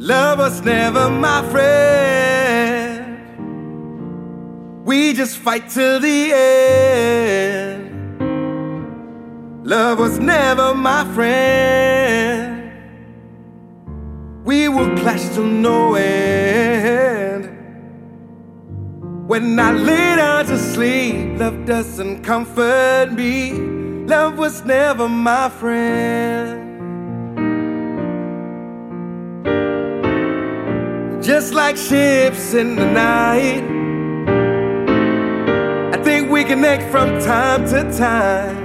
Love was never my friend. We just fight till the end. Love was never my friend. We will clash till no end. When I lay down to sleep, love doesn't comfort me. Love was never my friend. Just like ships in the night, I think we connect from time to time.